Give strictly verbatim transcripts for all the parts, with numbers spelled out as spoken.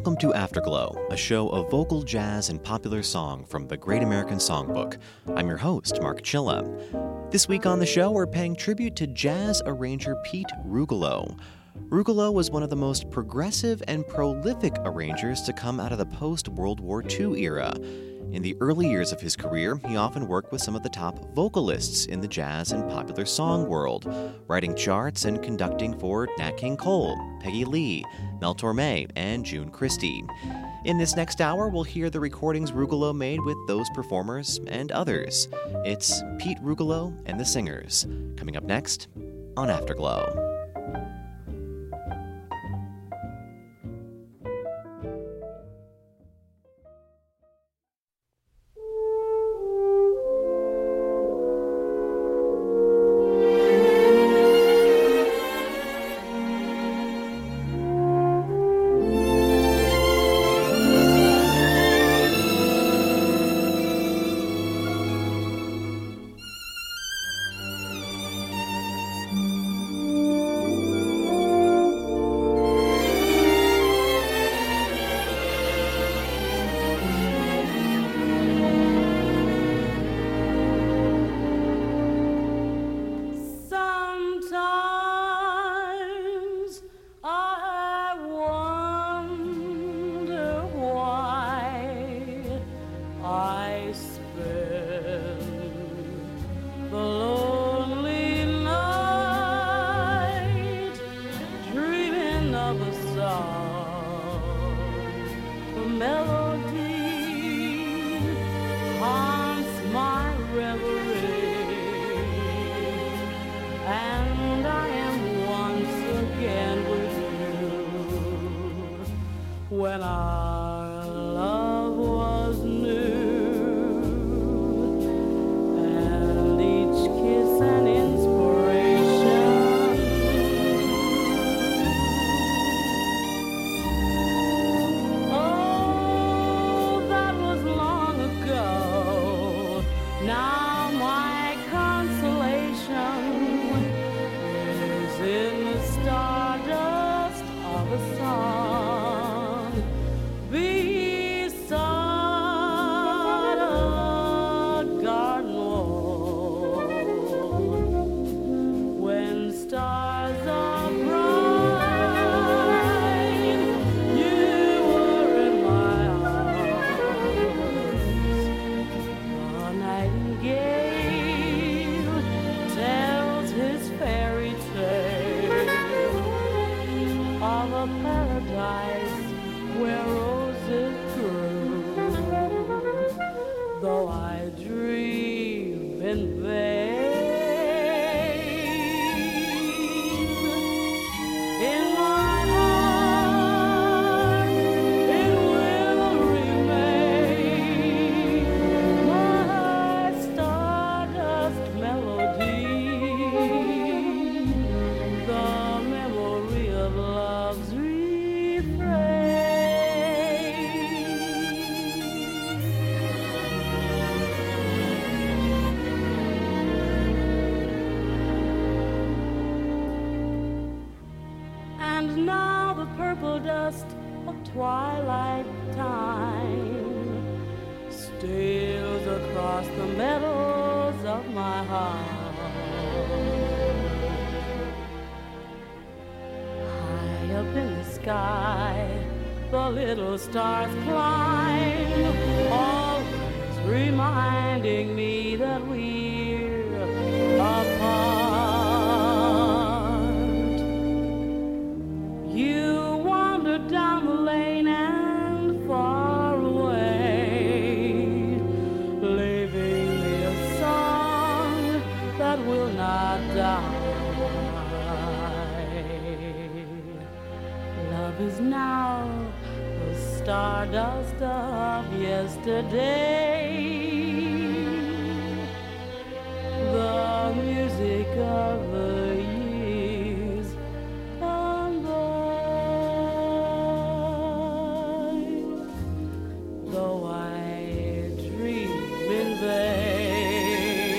Welcome to Afterglow, a show of vocal jazz and popular song from the Great American Songbook. I'm your host, Mark Chilla. This week on the show, we're paying tribute to jazz arranger Pete Rugolo. Rugolo was one of the most progressive and prolific arrangers to come out of the post-World War Two era. In the early years of his career, he often worked with some of the top vocalists in the jazz and popular song world, writing charts and conducting for Nat King Cole, Peggy Lee, Mel Torme, and June Christy. In this next hour, we'll hear the recordings Rugolo made with those performers and others. It's Pete Rugolo and the Singers, coming up next on Afterglow. When our love was new, and each kiss an inspiration. Oh, that was long ago. Now my consolation is in the stardust of a song. Twilight time steals across the meadows of my heart. High up in the sky, the little stars climb, always reminding me that we're apart. You wander down the lane and far away, leaving me a song that will not die. Love is now the stardust of yesterday, the music of the years gone by. Though I dream in vain,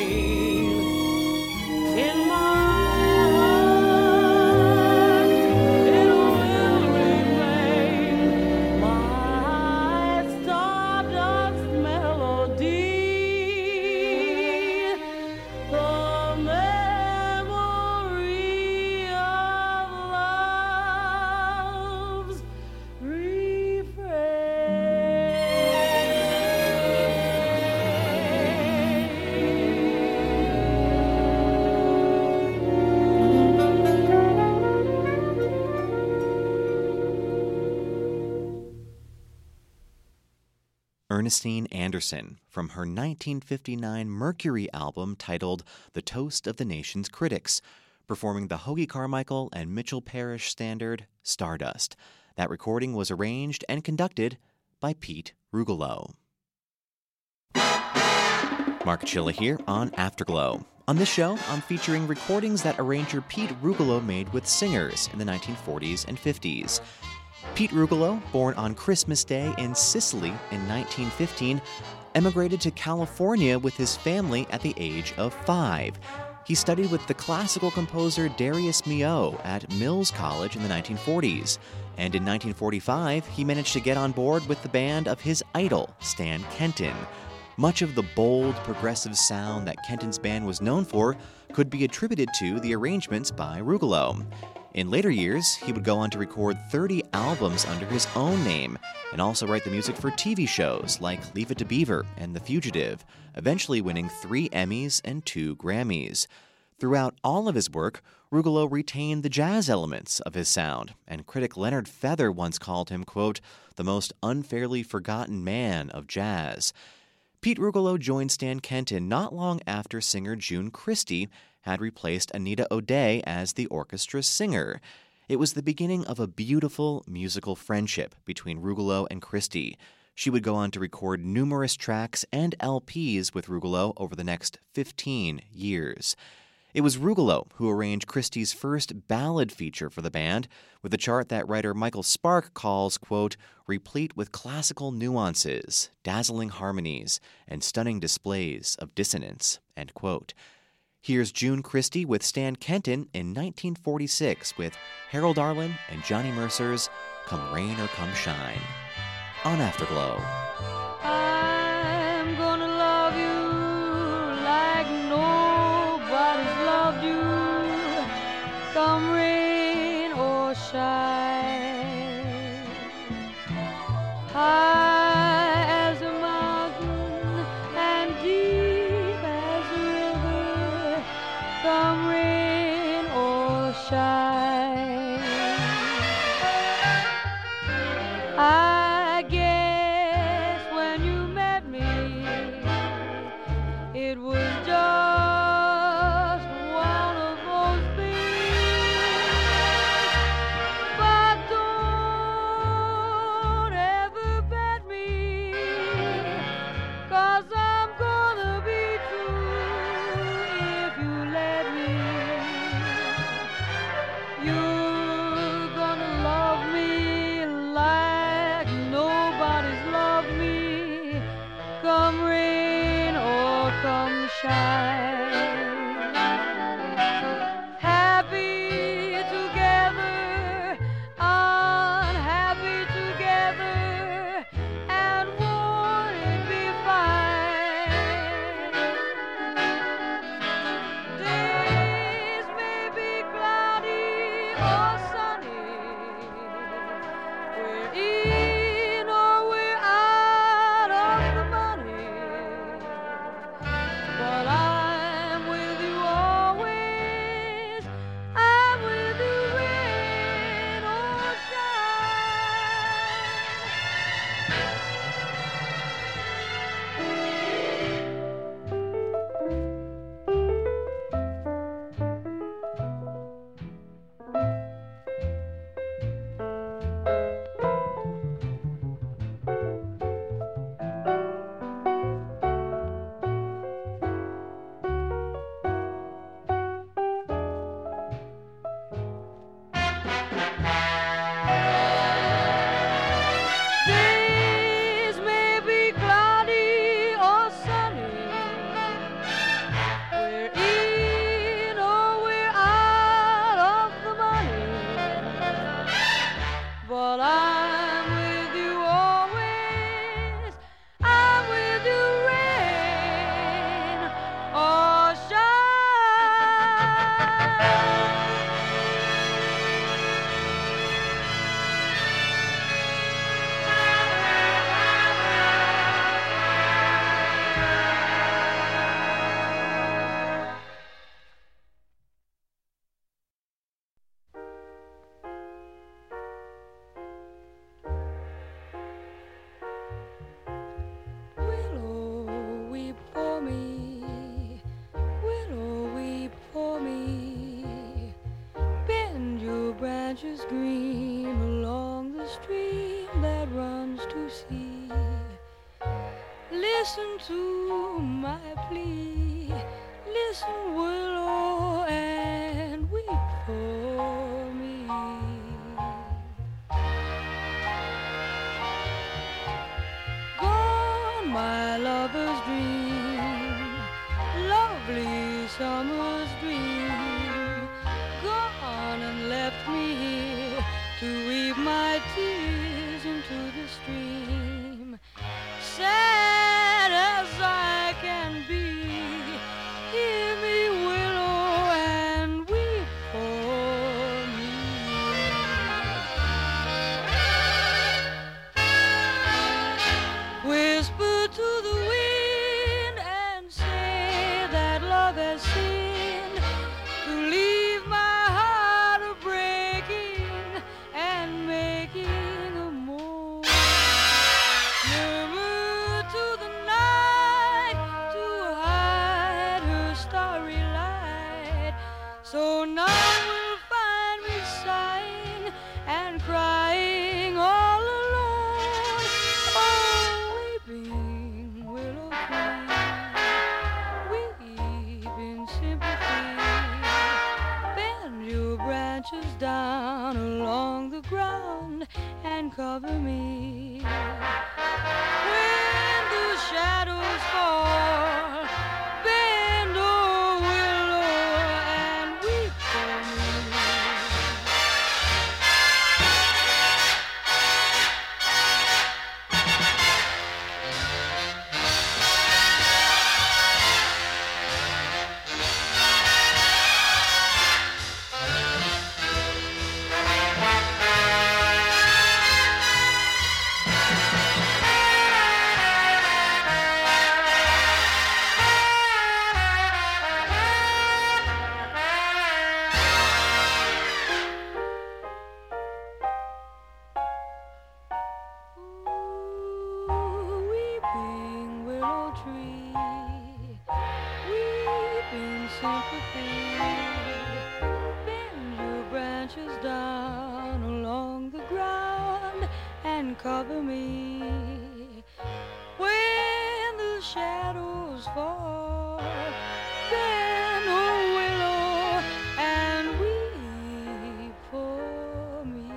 in my heart it will remain my Ernestine Anderson from her nineteen fifty-nine Mercury album titled The Toast of the Nation's Critics, performing the Hoagy Carmichael and Mitchell Parish standard Stardust. That recording was arranged and conducted by Pete Rugolo. Mark Chilla here on Afterglow. On this show, I'm featuring recordings that arranger Pete Rugolo made with singers in the nineteen forties and fifties. Pete Rugolo, born on Christmas Day in Sicily in nineteen fifteen, emigrated to California with his family at the age of five. He studied with the classical composer Darius Milhaud at Mills College in the nineteen forties, and in nineteen forty-five, he managed to get on board with the band of his idol, Stan Kenton. Much of the bold, progressive sound that Kenton's band was known for could be attributed to the arrangements by Rugolo. In later years, he would go on to record thirty albums under his own name and also write the music for T V shows like Leave It to Beaver and The Fugitive, eventually winning three Emmys and two Grammys. Throughout all of his work, Rugolo retained the jazz elements of his sound, and critic Leonard Feather once called him, quote, the most unfairly forgotten man of jazz. Pete Rugolo joined Stan Kenton not long after singer June Christy had replaced Anita O'Day as the orchestra's singer. It was the beginning of a beautiful musical friendship between Rugolo and Christy. She would go on to record numerous tracks and L Ps with Rugolo over the next fifteen years. It was Rugolo who arranged Christy's first ballad feature for the band, with a chart that writer Michael Spark calls, quote, replete with classical nuances, dazzling harmonies, and stunning displays of dissonance, end quote. Here's June Christy with Stan Kenton in nineteen forty-six with Harold Arlen and Johnny Mercer's Come Rain or Come Shine on Afterglow. I'm gonna love you like nobody's loved you, come rain or shine. High as a mountain and deep as a river, come rain or shine. I guess when you met me, it was just one of those things. But don't ever bet me, 'cause I'm gonna be true if you let me. You're gonna love me like nobody's loved me, come rain or come shine. Happy together, unhappy together, and won't it be fine? Days may be cloudy or sunny, we're in or we're out of the money, but I listen to my plea. Listen, willow, and weep for me. Gone, my lover's dream, lovely summer's dream. Gone and left me here to weep my tears into the stream. Sad as I can be, hear me, willow, and weep for me. Whisper to the wind and say that love has sinned, to leave my heart a breaking and making a moan. Murmur to the night to hide her starry light, so none will find me sighing and crying all alone. Oh, weeping willow tree, weep in sympathy, bend your branches down along the ground and cover me. When the shadows fall, bend, oh willow, and weep for me. Ooh, weeping willow tree, weep in sympathy, bend your branches down along the ground and cover me. When the shadows fall, bend, oh willow, and weep for me.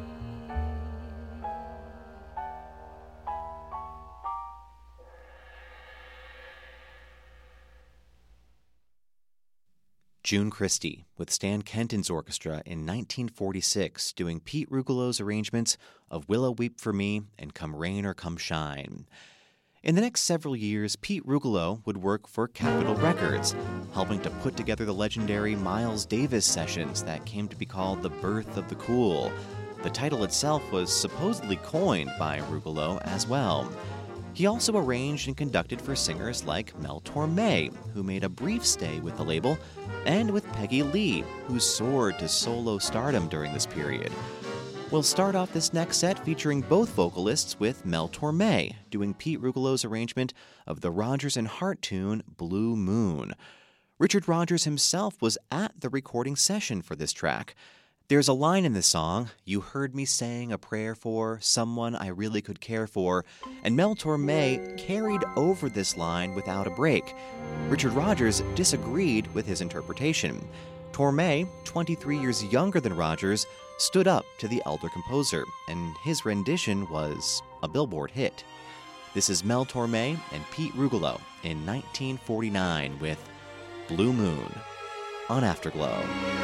June Christy with Stan Kenton's orchestra in nineteen forty-six doing Pete Rugelow's arrangements of Willow Weep for Me and Come Rain or Come Shine. In the next several years, Pete Rugelow would work for Capitol Records, helping to put together the legendary Miles Davis sessions that came to be called the Birth of the Cool. The title itself was supposedly coined by Rugelow as well. He also arranged and conducted for singers like Mel Torme, who made a brief stay with the label, and with Peggy Lee, who soared to solo stardom during this period. We'll start off this next set featuring both vocalists with Mel Torme, doing Pete Rugelow's arrangement of the Rodgers and Hart tune Blue Moon. Richard Rodgers himself was at the recording session for this track. There's a line in the song, "You heard me saying a prayer for someone I really could care for," and Mel Torme carried over this line without a break. Richard Rodgers disagreed with his interpretation. Torme, twenty-three years younger than Rodgers, stood up to the elder composer, and his rendition was a Billboard hit. This is Mel Torme and Pete Rugelow in nineteen forty-nine with Blue Moon on Afterglow.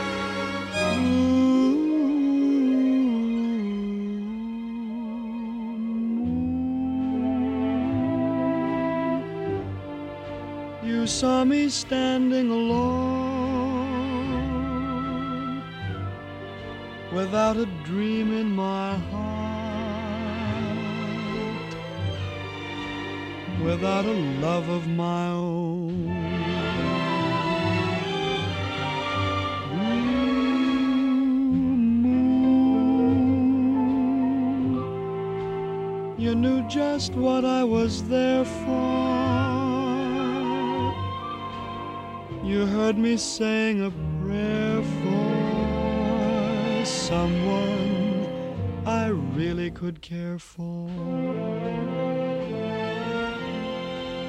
You saw me standing alone, without a dream in my heart, without a love of my own. Moon, you knew just what I was there for. You heard me saying a prayer for someone I really could care for.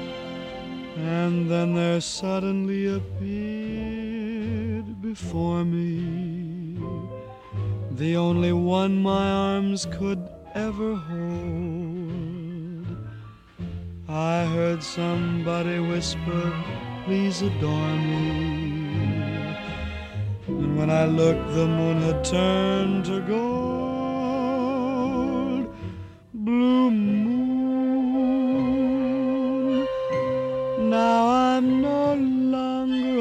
And then there suddenly appeared before me the only one my arms could ever hold. I heard somebody whisper, "Please adore me." And when I looked, the moon had turned to gold. Blue moon, now I'm no longer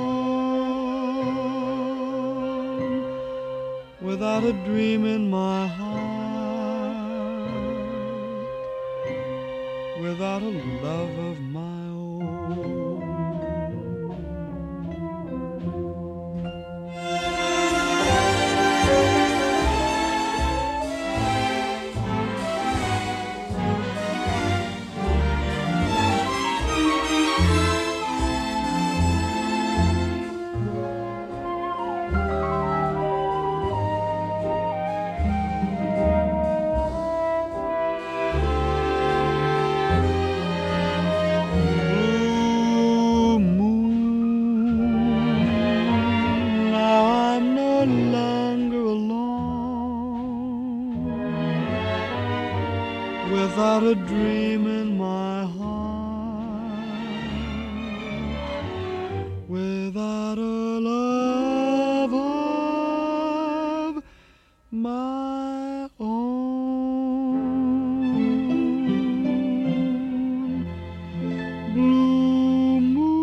alone, without a dream in my heart, without a love of my own. Without a dream in my heart, without a love of my own. Blue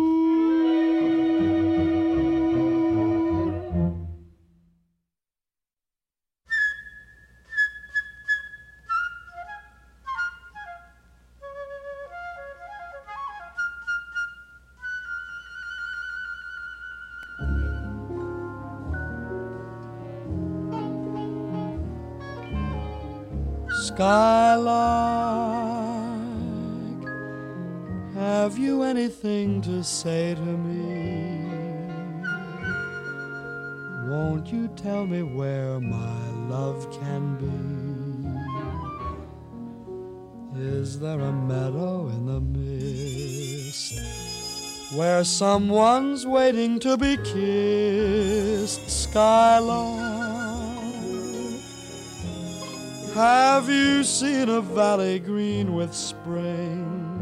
moon. Skylark, have you anything to say to me? Won't you tell me where my love can be? Is there a meadow in the mist where someone's waiting to be kissed? Skylark, have you seen a valley green with spring,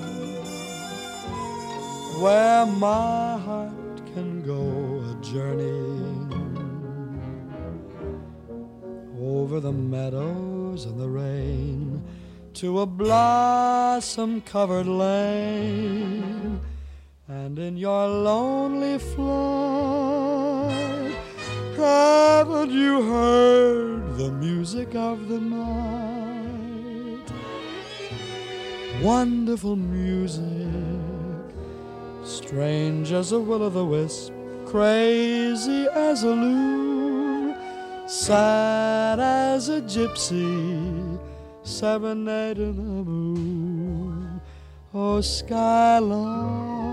where my heart can go a journeying over the meadows and the rain to a blossom-covered lane? And in your lonely flight, haven't you heard the music of the night? Wonderful music, strange as a will-o'-the-wisp, crazy as a loon, sad as a gypsy, serenading the moon. Oh, Skylark,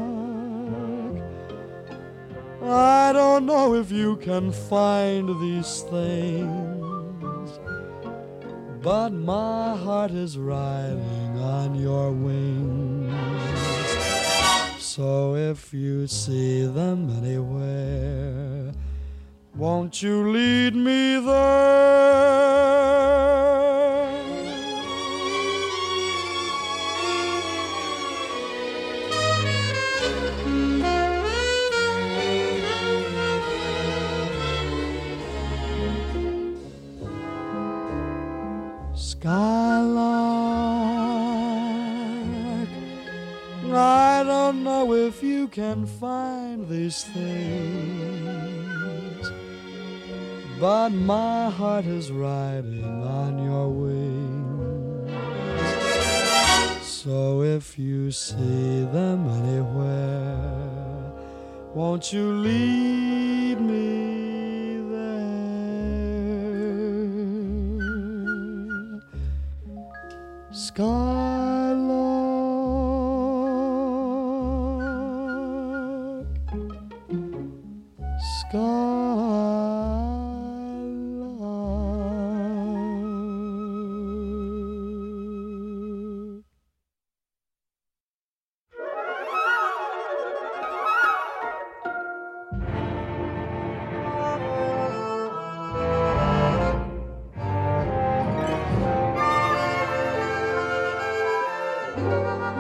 I don't know if you can find these things, but my heart is riding on your wings. So if you see them anywhere, won't you lead me there? Skylark, I don't know if you can find these things, but my heart is riding on your wings. So if you see them anywhere, won't you lead me there? Skylark, Skylark.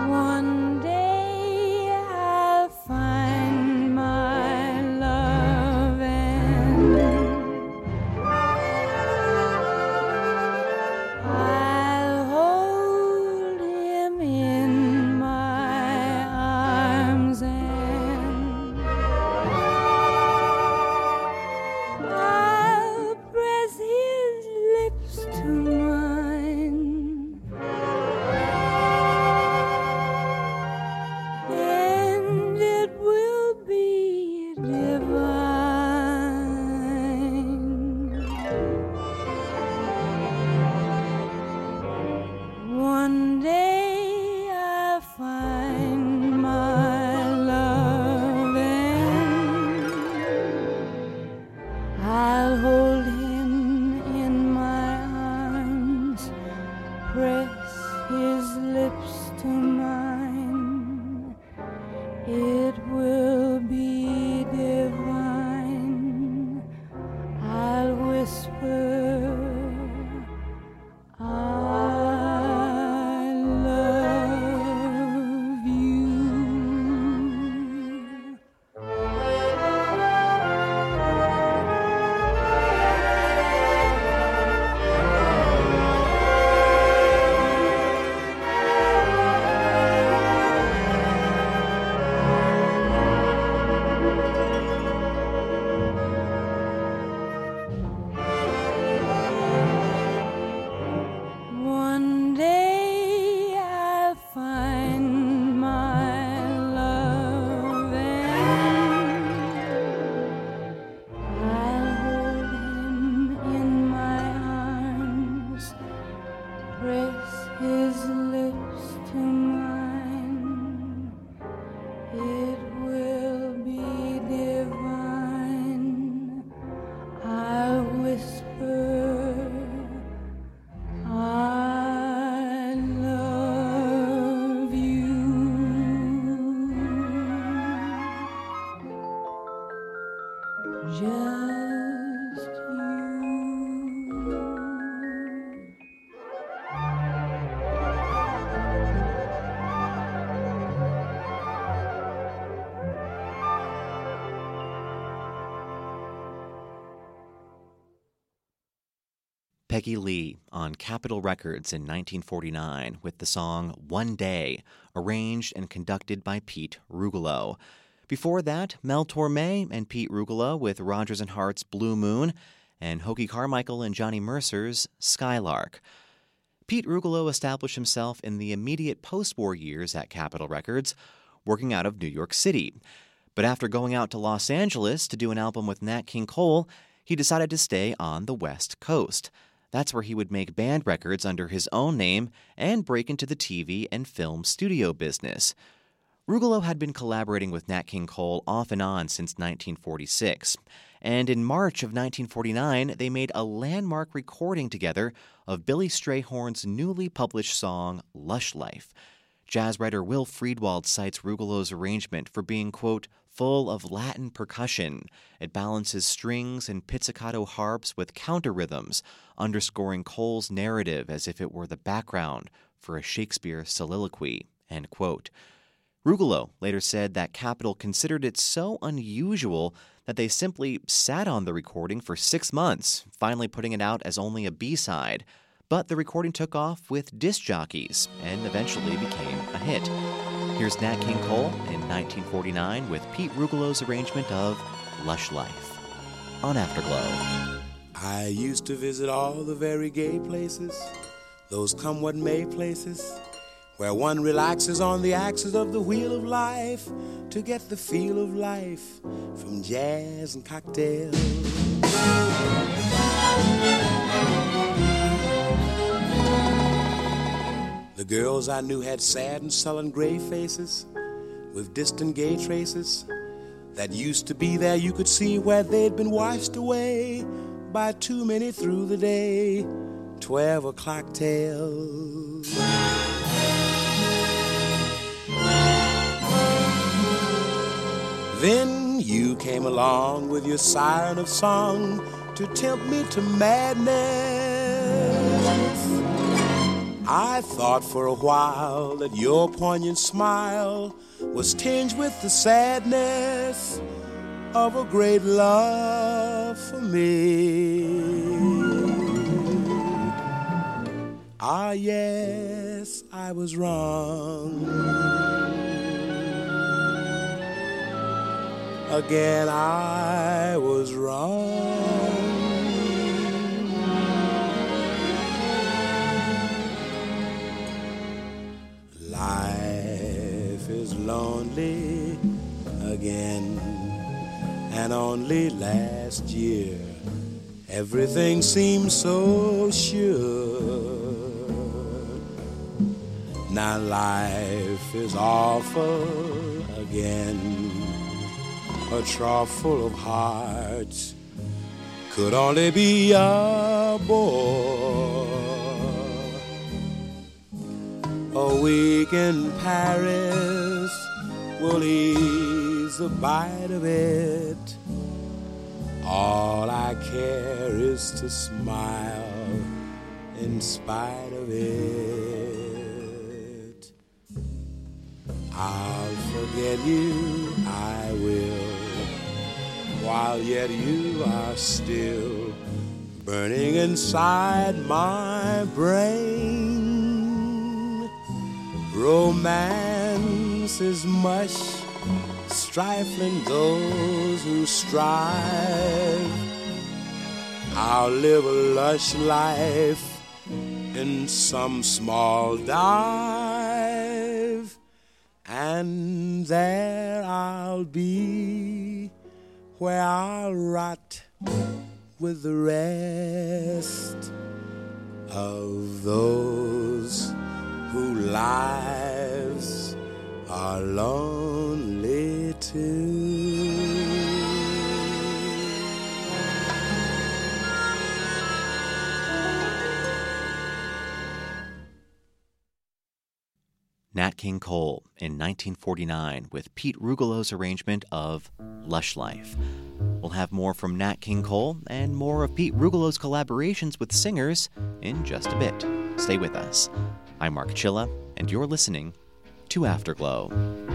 One day I'll find my love and I'll hold him in my arms and I'll press his lips to mine. And it will be divine. One day I'll find my love and I'll hold him in my arms, press his lips to mine. It will be divine. I'll whisper, I love you. One day I'll find my love and I'll hold him in my arms, press his lips to mine. It will be divine. I'll whisper, I love you. Just you. Peggy Lee on Capitol Records in nineteen forty-nine with the song One Day, arranged and conducted by Pete Rugolo. Before that, Mel Torme and Pete Rugolo with Rodgers and Hart's Blue Moon, and Hoagy Carmichael and Johnny Mercer's Skylark. Pete Rugolo established himself in the immediate post-war years at Capitol Records, working out of New York City. But after going out to Los Angeles to do an album with Nat King Cole, he decided to stay on the West Coast. That's where he would make band records under his own name and break into the T V and film studio business. Rugolo had been collaborating with Nat King Cole off and on since nineteen forty-six, and in March of nineteen forty-nine, they made a landmark recording together of Billy Strayhorn's newly published song, Lush Life. Jazz writer Will Friedwald cites Rugolo's arrangement for being, quote, full of Latin percussion. It balances strings and pizzicato harps with counter rhythms, underscoring Cole's narrative as if it were the background for a Shakespeare soliloquy, end quote. Rugolo later said that Capitol considered it so unusual that they simply sat on the recording for six months, finally putting it out as only a B-side. But the recording took off with disc jockeys and eventually became a hit. Here's Nat King Cole in nineteen forty-nine with Pete Rugolo's arrangement of Lush Life on Afterglow. I used to visit all the very gay places, those come what may places, where one relaxes on the axis of the wheel of life to get the feel of life from jazz and cocktails. The girls I knew had sad and sullen gray faces with distant gay traces that used to be there. You could see where they'd been washed away by too many through the day, twelve o'clock tales. Then you came along with your siren of song to tempt me to madness. I thought for a while that your poignant smile was tinged with the sadness of a great love for me. Ah, yes, I was wrong. Again, I was wrong. Life is lonely again, and only last year everything seemed so sure. Now life is awful again, a trough full of hearts could only be a bore. A week in Paris will ease the bite of it. All I care is to smile in spite of it. I'll forget you, I will, while yet you are still burning inside my brain. Romance is much, stifling those who strive. I'll live a lush life in some small dive, and there I'll be, where I'll rot with the rest of those whose lives are lonely too. Nat King Cole in nineteen forty-nine with Pete Rugelow's arrangement of Lush Life. We'll have more from Nat King Cole and more of Pete Rugelow's collaborations with singers in just a bit. Stay with us. I'm Mark Chilla, and you're listening to Afterglow.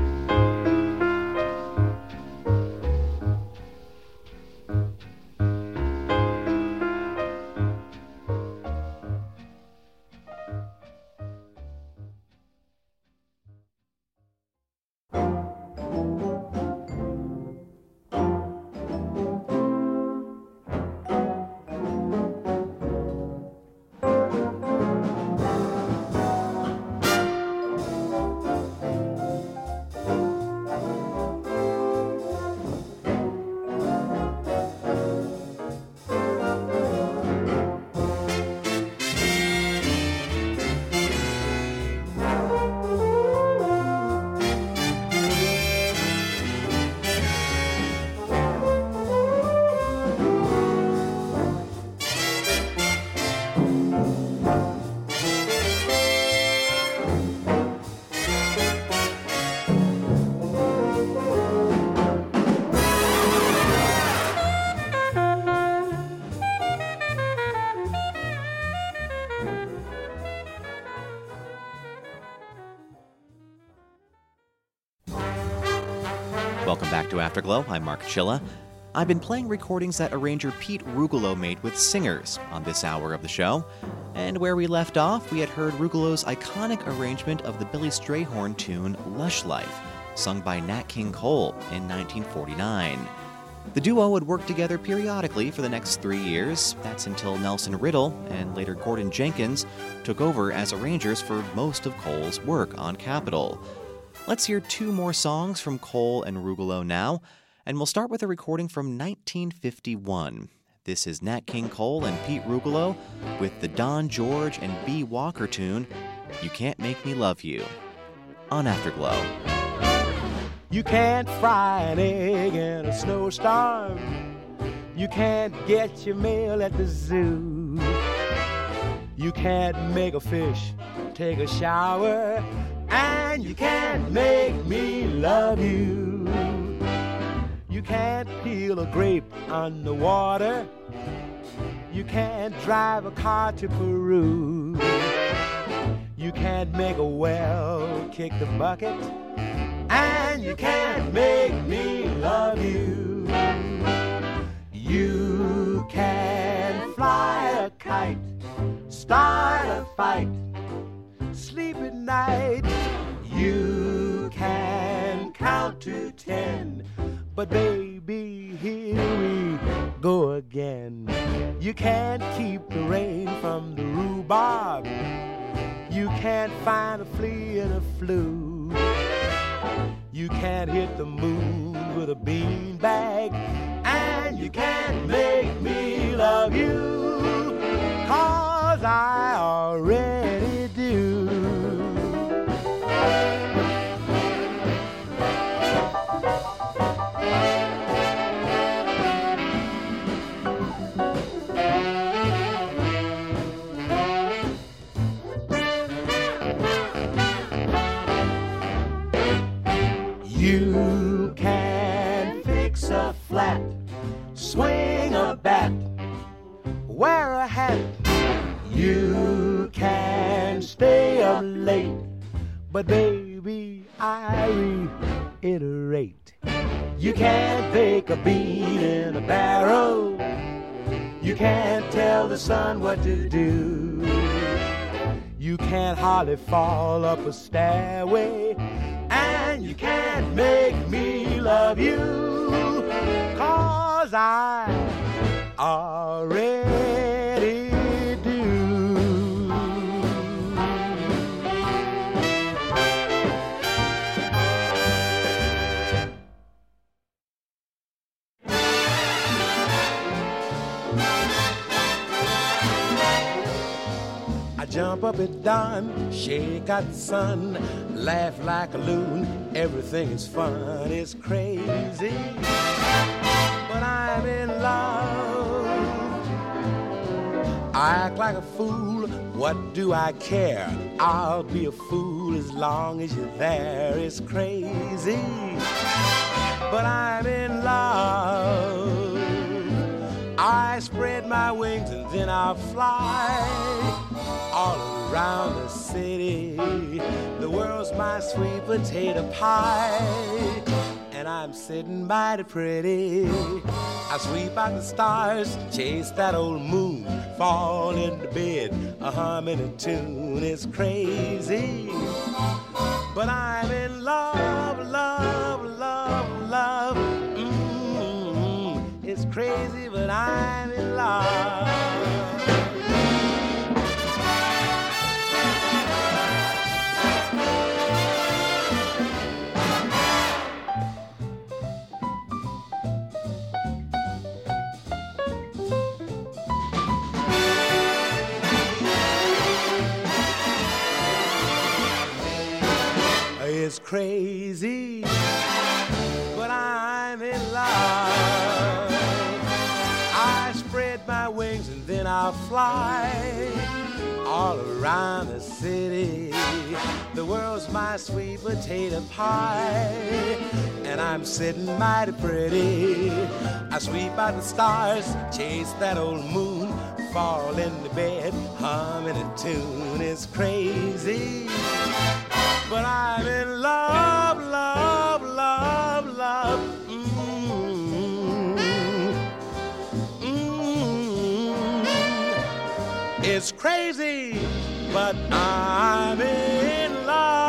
Welcome back to Afterglow. I'm Mark Chilla. I've been playing recordings that arranger Pete Rugelow made with singers on this hour of the show. And where we left off, we had heard Rugelow's iconic arrangement of the Billy Strayhorn tune Lush Life, sung by Nat King Cole in nineteen forty-nine. The duo would work together periodically for the next three years. That's until Nelson Riddle and later Gordon Jenkins took over as arrangers for most of Cole's work on Capitol. Let's hear two more songs from Cole and Rugelow now, and we'll start with a recording from nineteen fifty-one. This is Nat King Cole and Pete Rugelow with the Don George and Bee Walker tune, You Can't Make Me Love You, on Afterglow. You can't fry an egg in a snowstorm. You can't get your mail at the zoo. You can't make a fish take a shower. And you can't make me love you. You can't peel a grape underwater. You can't drive a car to Peru. You can't make a well kick the bucket, and you can't make me love you. You can fly a kite, start a fight, sleep at night. You can count to ten, but baby, here we go again. You can't keep the rain from the rhubarb. You can't find a flea in a flue. You can't hit the moon with a beanbag, and you can't make me love you, 'cause I already do. You can fix a flat, swing a bat, wear a hat. You can stay up late, but baby, I reiterate, you can't bake a bean in a barrel. You can't tell the sun what to do. You can't hardly fall up a stairway, and you can't make me love you, 'cause I already do. I jump up at dawn, shake out the sun, laugh like a loon, everything is fun, it's crazy, but I'm in love. I act like a fool, what do I care? I'll be a fool as long as you're there, it's crazy, but I'm in love. I spread my wings and then I'll fly all around the city. The world's my sweet potato pie, and I'm sitting mighty pretty. I sweep out the stars, chase that old moon, fall into bed, a humming a tune. It's crazy, but I'm in love, love, love, love. Mm-hmm. It's crazy, but I'm in love. It's crazy, but I'm in love. I spread my wings and then I'll fly all around the city. The world's my sweet potato pie, and I'm sitting mighty pretty. I sweep out the stars, chase that old moon, fall into bed, humming a tune. It's crazy, but I'm in love, love, love, love. Mm-hmm. Mm-hmm. It's crazy, but I'm in love.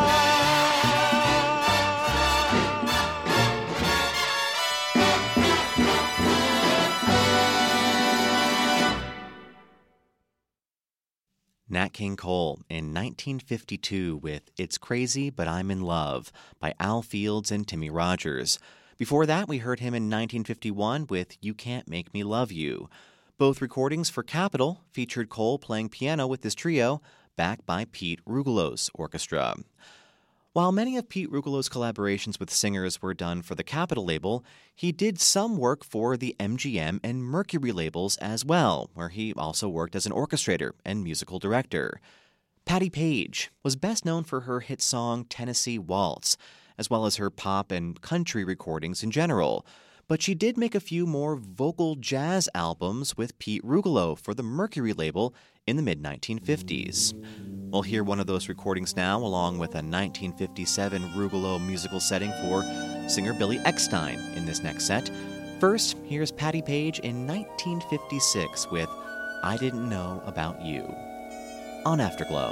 Nat King Cole in nineteen fifty-two with It's Crazy But I'm in Love by Al Fields and Timmy Rogers. Before that, we heard him in nineteen fifty-one with You Can't Make Me Love You. Both recordings for Capitol featured Cole playing piano with his trio, backed by Pete Rugelos Orchestra. While many of Pete Rugelos' collaborations with singers were done for the Capitol label, he did some work for the M G M and Mercury labels as well, where he also worked as an orchestrator and musical director. Patti Page was best known for her hit song Tennessee Waltz, as well as her pop and country recordings in general. but she did make a few more vocal jazz albums with Pete Rugolo for the Mercury label in the mid nineteen fifties. We'll hear one of those recordings now, along with a nineteen fifty-seven Rugolo musical setting for singer Billy Eckstine in this next set. First, here's Patti Page in nineteen fifty-six with I Didn't Know About You on Afterglow.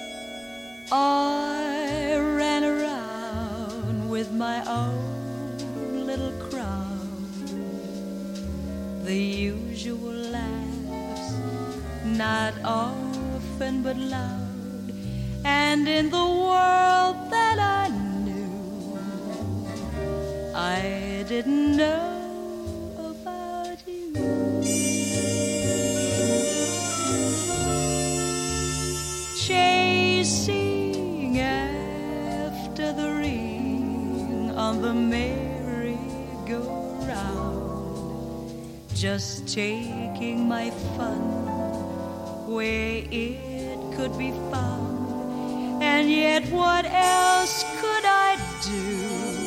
I ran around with my own little crowd, the usual laughs, not often but loud, and in the world that I knew, I didn't know about you. Chasing after the ring on the merry-go-round, just taking my fun where it could be found, and yet what else could I do?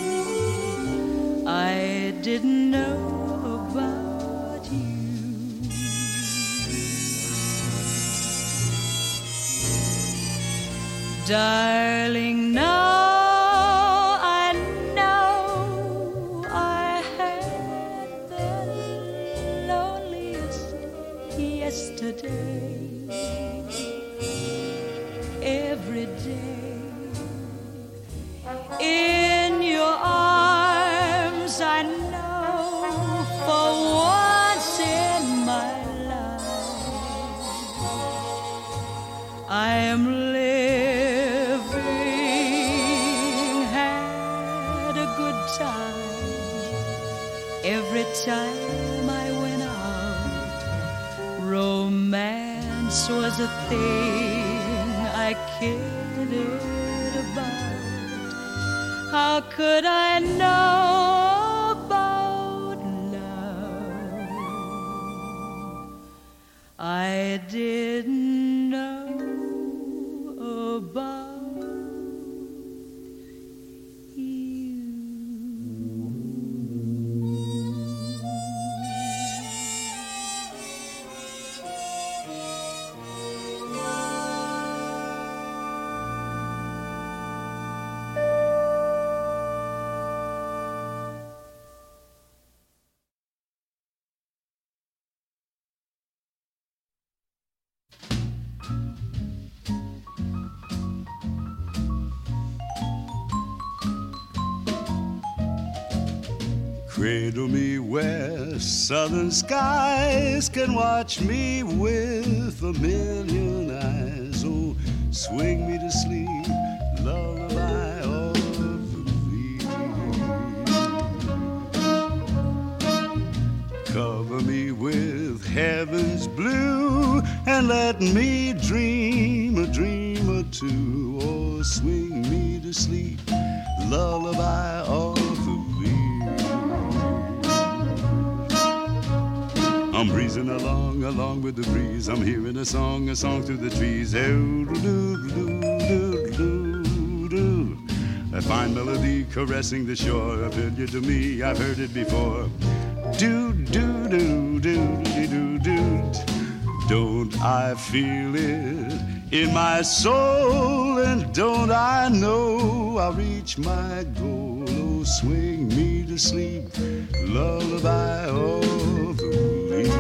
I didn't know about you. Darling, now I know I had the loneliest yesterday. Every day in your arms, I know for once in my life I am living, had a good time. Every time I went out, romance was a thing I cared about. How could I know about love? I didn't know about Cradle me where southern skies can watch me with a million eyes. Oh, swing me to sleep, lullaby of the breeze. Cover me with heaven's blue and let me dream a dream or two. Oh, swing me to sleep, lullaby of the I'm breezing along, along with the breeze. I'm hearing a song, a song through the trees. Oh, do, do, do, do, do. A fine melody caressing the shore. Familiar to me, I've heard it before. Do, do, do, do, do, do. Don't I feel it in my soul? And don't I know I'll reach my goal? Oh, swing me to sleep, lullaby of the breeze.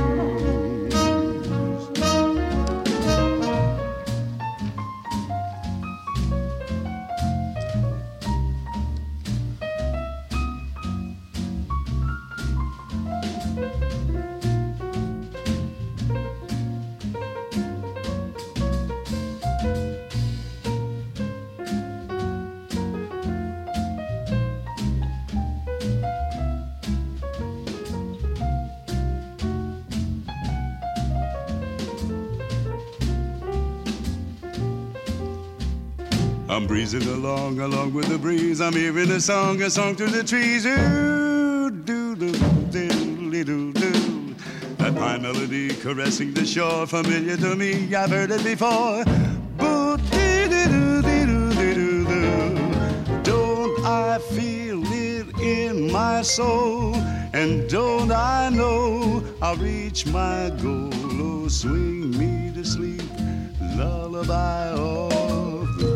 I'm breezing along, along with the breeze. I'm hearing a song, a song through the trees. Ooh, doo, doo, doo, doo, doo. That pine melody caressing the shore, familiar to me, I've heard it before. Boo, dee, dee, doo, dee, doo, dee, doo, doo. Don't I feel it in my my soul, and don't I know I'll reach my goal. Oh, swing me to sleep, lullaby of the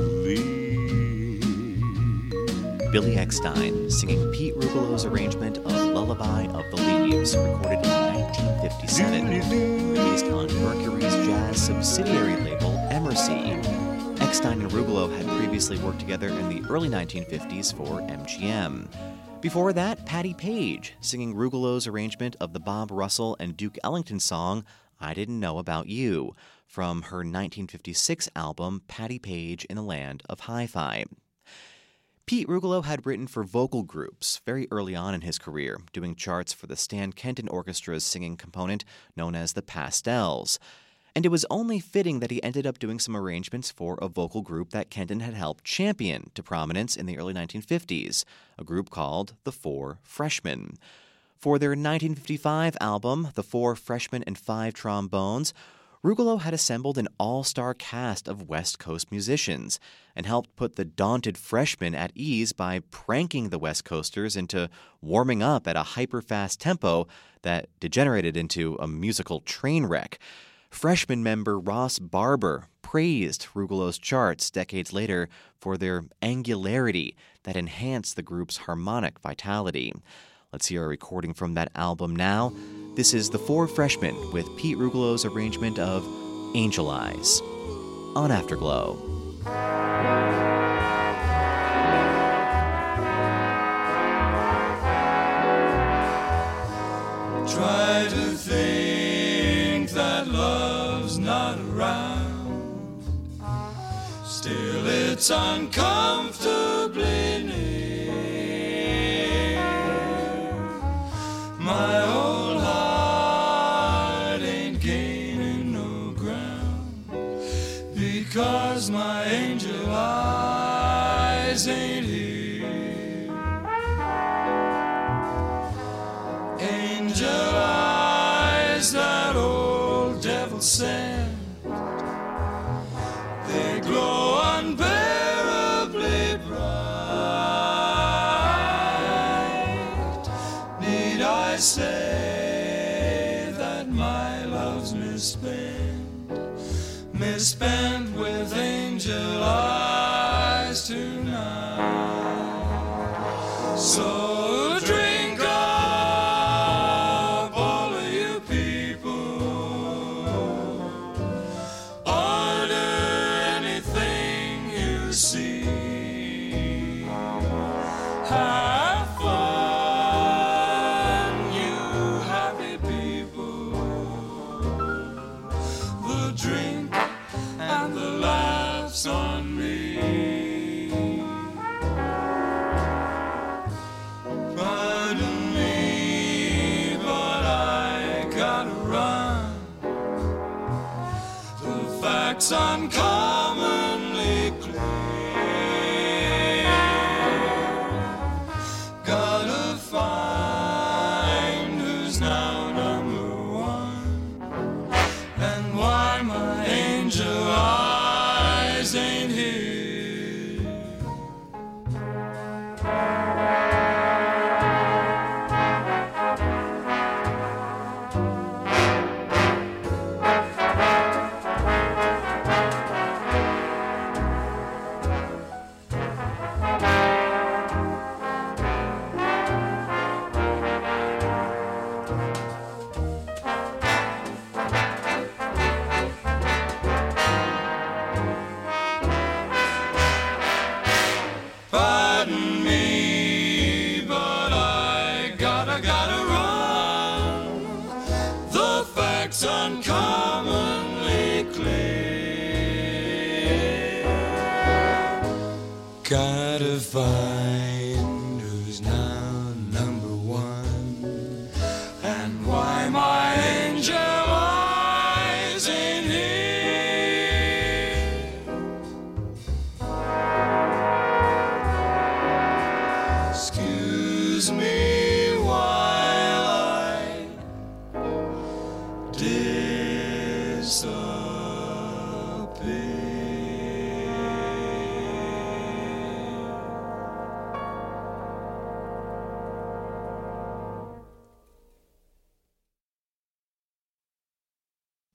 leaves. Billy Eckstine singing Pete Rugelo's arrangement of Lullaby of the Leaves, recorded in nineteen fifty-seven, released on Mercury's jazz subsidiary label, Emercy. Eckstine and Rugolo had previously worked together in the early nineteen fifties for M G M. Before that, Patti Page singing Rugelo's arrangement of the Bob Russell and Duke Ellington song, I Didn't Know About You, from her nineteen fifty-six album, Patti Page in the Land of Hi-Fi. Pete Rugolo had written for vocal groups very early on in his career, doing charts for the Stan Kenton Orchestra's singing component known as the Pastels. And it was only fitting that he ended up doing some arrangements for a vocal group that Kenton had helped champion to prominence in the early nineteen fifties, a group called the Four Freshmen. For their nineteen fifty-five album, The Four Freshmen and Five Trombones, Rugolo had assembled an all-star cast of West Coast musicians and helped put the daunted freshmen at ease by pranking the West Coasters into warming up at a hyper-fast tempo that degenerated into a musical train wreck. Freshman member Ross Barber praised Rugelo's charts decades later for their angularity that enhanced the group's harmonic vitality. Let's hear a recording from that album now. This is The Four Freshmen with Pete Rugelo's arrangement of Angel Eyes on Afterglow. Try to think that love's not around, still it's uncomfortably near. My old heart ain't gaining no ground, because my angel eyes ain't here. Angel eyes that old devil sent, they glow unbearably bright. Need I say that my love's misspent, misspent with angel eyes tonight? So drink up, all of you people, order anything you see. Have fun, you happy people. The drink and the laughs on me. Pardon me, but I gotta run. The facts uncommonly clear. Gotta find who's now number one, and why my angel eyes ain't here. Pardon me, but I gotta, gotta run. The facts uncommonly clear. Gotta find who's now number one, and why my angel eyes ain't here. Excuse me while I disappear.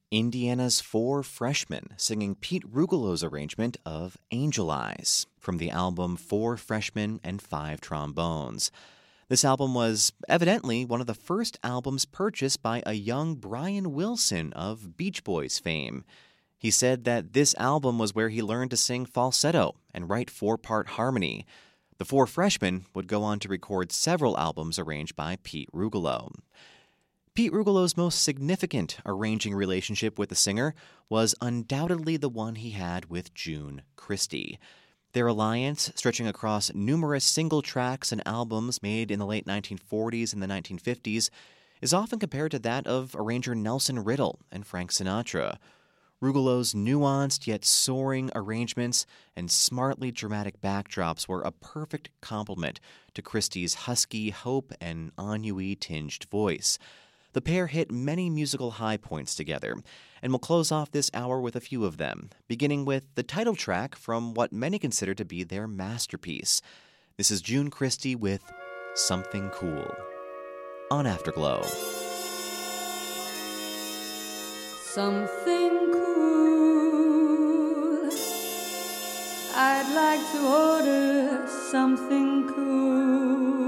Indiana's Four Freshmen singing Pete Rugelow's arrangement of Angel Eyes from the album Four Freshmen and Five Trombones. This album was evidently one of the first albums purchased by a young Brian Wilson of Beach Boys fame. He said that this album was where he learned to sing falsetto and write four-part harmony. The Four Freshmen would go on to record several albums arranged by Pete Rugelow. Pete Rugelow's most significant arranging relationship with the singer was undoubtedly the one he had with June Christy. Their alliance, stretching across numerous single tracks and albums made in the late nineteen forties and the nineteen fifties, is often compared to that of arranger Nelson Riddle and Frank Sinatra. Rugelow's nuanced yet soaring arrangements and smartly dramatic backdrops were a perfect complement to Christy's husky hope and ennui-tinged voice. The pair hit many musical high points together, and we'll close off this hour with a few of them, beginning with the title track from what many consider to be their masterpiece. This is June Christy with Something Cool on Afterglow. Something cool. I'd like to order something cool.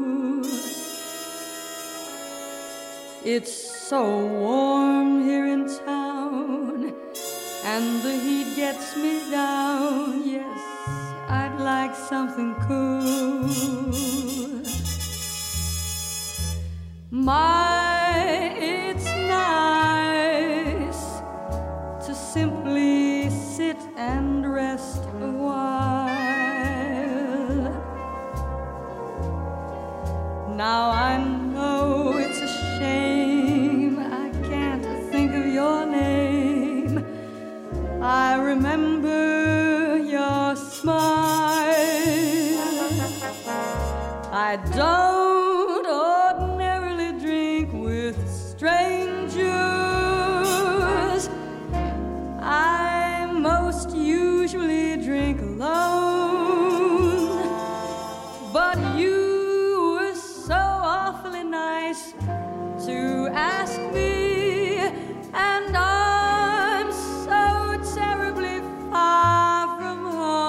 It's so warm here in town, and the heat gets me down. Yes, I'd like something cool. My, it's nice to simply sit and rest a while. Now I know it's a shame I can't think of your name. I remember your smile. I don't ordinarily drink with strangers. I most usually drink alone. But you were so awfully nice to ask me, and I'm so terribly far from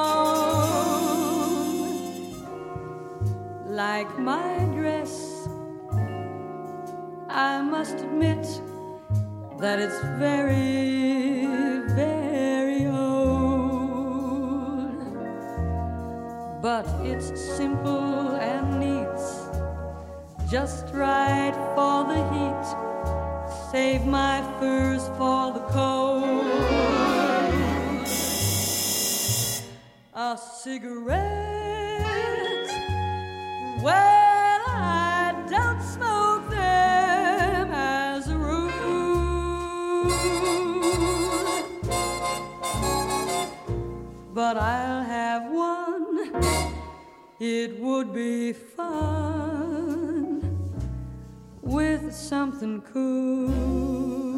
home. Like my dress, I must admit that it's very, very old. But it's simple and neat, just right for the heat. Save my furs for the cold. A cigarette, well, I don't smoke them as a rule, but I'll have one. It would be fun with something cool.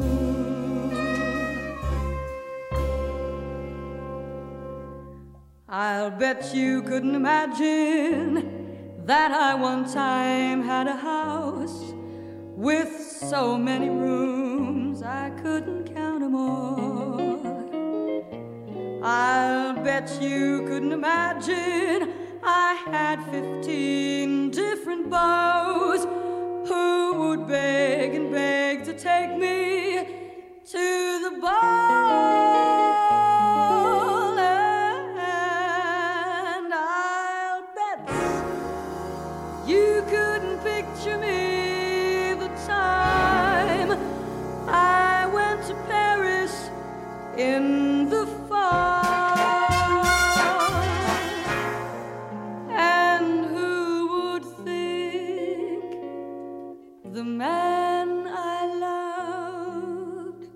I'll bet you couldn't imagine that I one time had a house with so many rooms I couldn't count them all. I'll bet you couldn't imagine I had fifteen different beaux who would beg and beg to take me to the ball. And I'll bet you couldn't picture me the time I went to Paris in the fall. And who would think the man I loved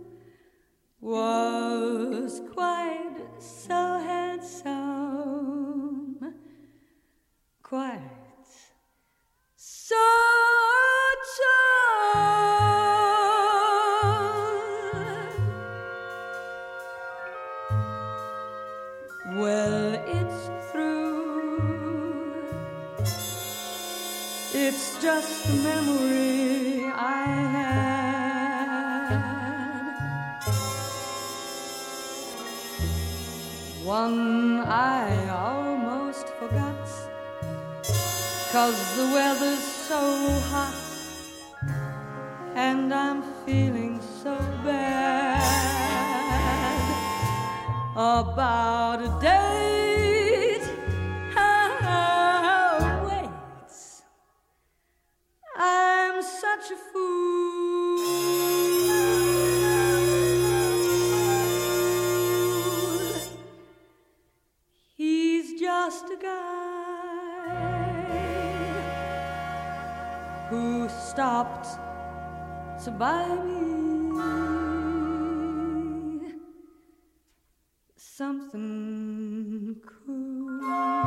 was quite so handsome, quite so tall. Well, it's through. It's just a memory I had. one I almost forgot, 'cause the weather's so hot and I'm feeling so bad about a date. Oh, wait, I'm such a fool. He's just a guy who stopped to buy me something cool.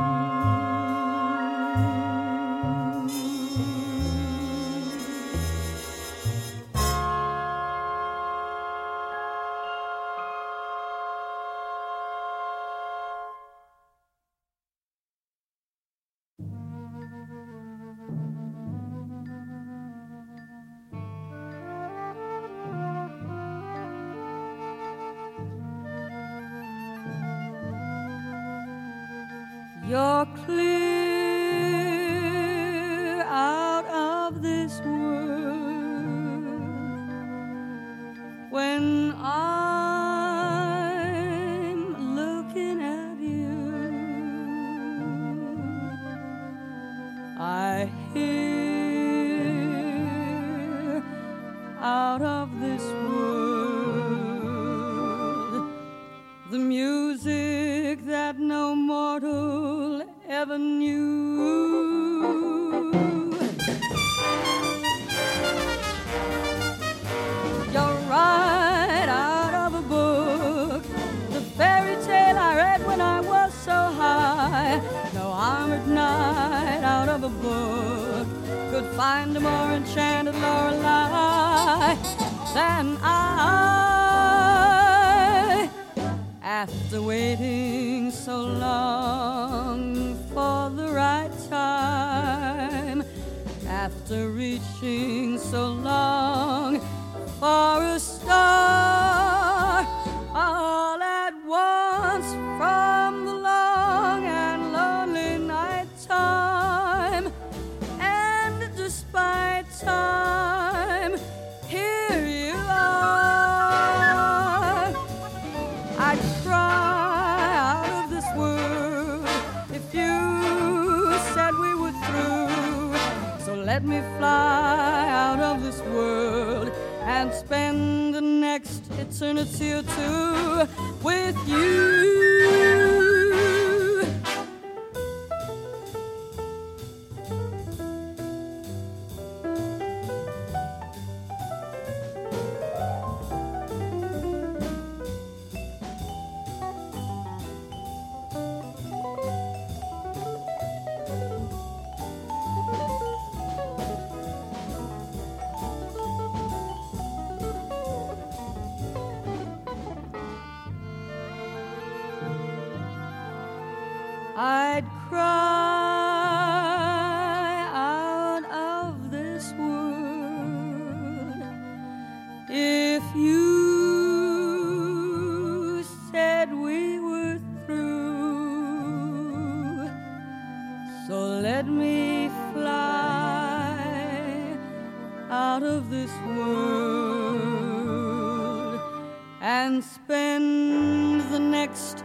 You're clear out of this world when I'm looking at you. I hear out of this world the music that no mortal ever knew. You're right out of a book, the fairy tale I read when I was so high. No armored knight out of a book could find a more enchanted Lorelei than I. After waiting so long for the right time, after reaching so long for a star, all at once from the long and lonely night time, and despite time, here you are. I'd cry out of this world if you said we were through. So let me fly out of this world and spend the next eternity or two with you. I'd cry out of this world if you said we were through. So let me fly out of this world and spend the next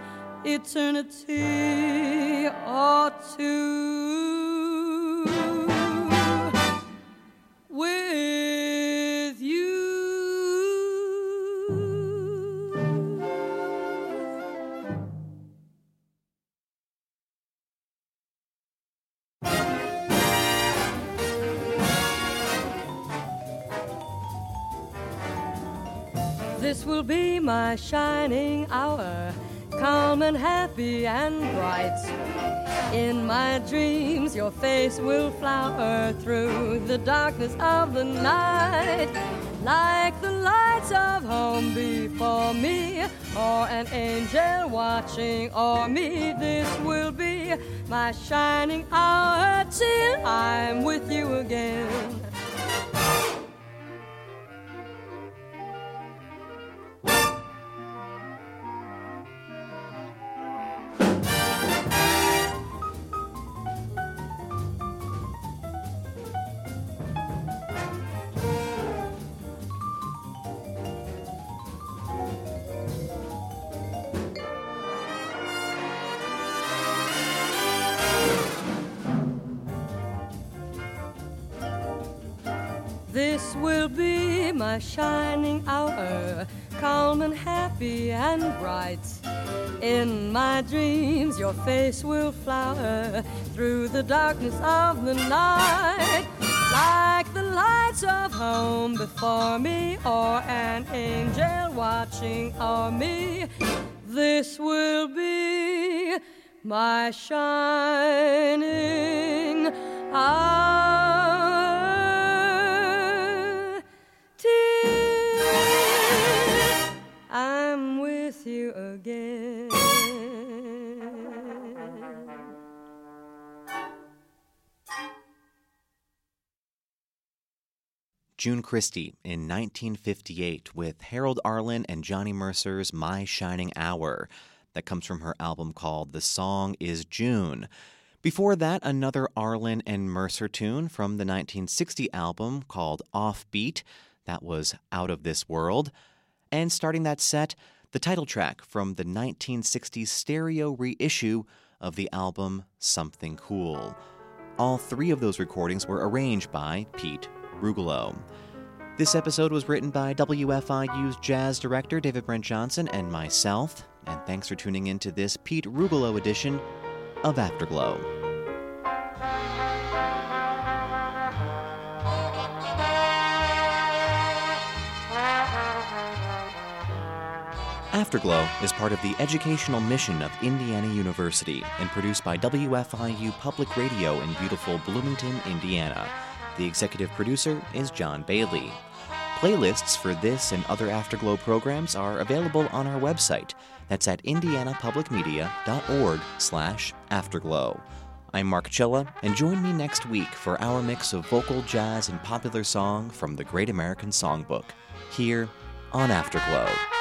eternity or two with you. This will be my shining hour, calm and happy and bright. In my dreams your face will flower through the darkness of the night, like the lights of home before me, or an angel watching o'er me. This will be my shining hour till I'm with you again. This will be my shining hour, calm and happy and bright. In my dreams your face will flower through the darkness of the night, like the lights of home before me, or an angel watching o'er me. This will be my shining hour, till I'm with you again. June Christy in nineteen fifty-eight with Harold Arlen and Johnny Mercer's My Shining Hour. That comes from her album called The Song Is June. Before that, another Arlen and Mercer tune from the nineteen sixty album called Offbeat. That was Out of This World. And starting that set, the title track from the nineteen sixties stereo reissue of the album Something Cool. All three of those recordings were arranged by Pete Rugolo. This episode was written by W F I U's jazz director David Brent Johnson and myself, and thanks for tuning in to this Pete Rugolo edition of Afterglow. Afterglow is part of the educational mission of Indiana University and produced by W F I U Public Radio in beautiful Bloomington, Indiana. The executive producer is John Bailey. Playlists for this and other Afterglow programs are available on our website. That's at indianapublicmedia.org slash afterglow. I'm Mark Chilla, and join me next week for our mix of vocal, jazz, and popular song from the Great American Songbook, here on Afterglow.